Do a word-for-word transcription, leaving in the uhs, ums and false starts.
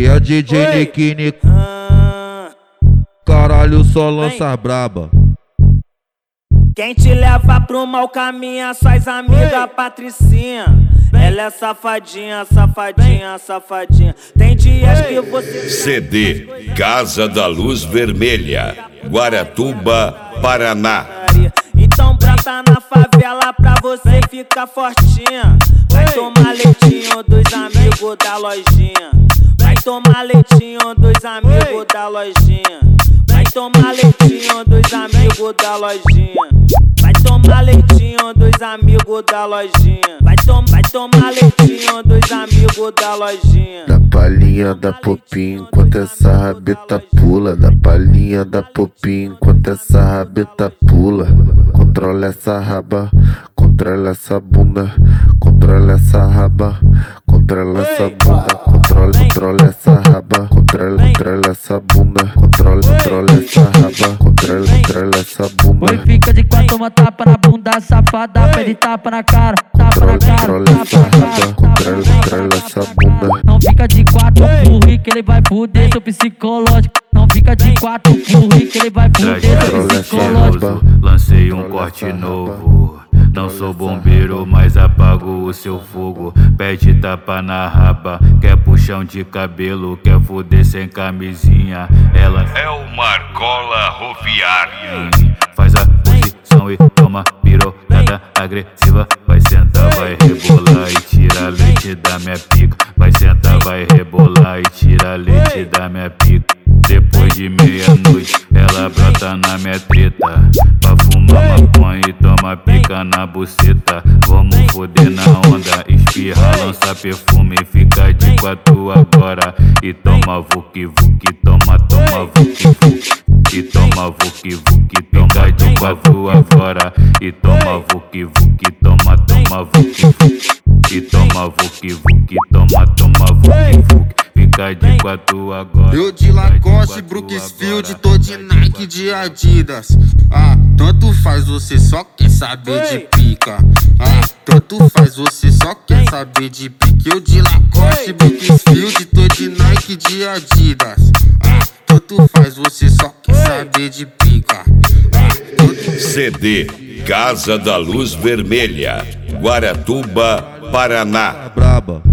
Aqui é D J Nick Nick. Caralho, só lança braba. Quem te leva pro mau caminho é suas amigas Patricinha. Ela é safadinha, safadinha, safadinha. Tem dias que você... C D Casa da Luz Vermelha, Guaratuba, Paraná. Então brota na favela pra você ficar fortinha. Vai tomar leitinho dos amigos da lojinha. Vai tomar leitinho dos amigos da lojinha. Vai tomar leitinho dos amigos da lojinha. Vai tomar leitinho dos amigos da lojinha. Vai, tom vai tomar leitinho dos amigos da lojinha. Da palhinha da popinha enquanto essa rabeta pula. Da palhinha da popinha enquanto essa rabeta pula. Controla essa raba, controla essa bunda. Controla essa raba, controla essa bunda. Controla, controla essa raba, controla, controla essa bunda. Controla, controla essa raba, controla, controla essa bunda. Oi, fica de quatro, toma tapa na bunda, safada. Pede tapa na cara, tapa na cara, controla tapa essa na raba, cara. controla, controla essa bunda. Não fica de quatro, burri, que ele vai fuder seu psicológico. Não fica de quatro, burri, que ele vai fuder seu psicológico. Lancei um corte novo. Não sou bombeiro, mas apago o seu fogo. Pede tapa na raba, quer puxão de cabelo, quer fuder sem camisinha. Ela é o Marcola Roviária. Faz a posição e toma pirocada agressiva. Vai sentar, vai rebolar e tira leite da minha pica. Vai sentar, vai rebolar e tira leite da minha pica. Depois de meia-noite, ela brota na minha treta. Pra fumar maconha e toma pica na buceta. Vamos foder na onda, espirra, lança perfume. Fica de quatro agora. E toma vuki vuki, toma, toma vuki vuki. E toma vuki vuki, fica de quatro agora. E toma vuki vuki, toma, toma vuki vuki. E toma vuki vuki, toma, toma vuki vuki. Fica de quatro agora. Eu de Lacoste, Brooksfield, tô de Nike, de Adidas. Ah, tanto faz, você só quer saber de pica. Ah, tanto faz, você só quer saber de pique. Eu de Lacoste, Brooksfield, tô de Nike, de Adidas. Ah, tanto faz, você só quer saber de pica. Ah, C D Casa da Luz Vermelha, Guaratuba, Paraná. Braba.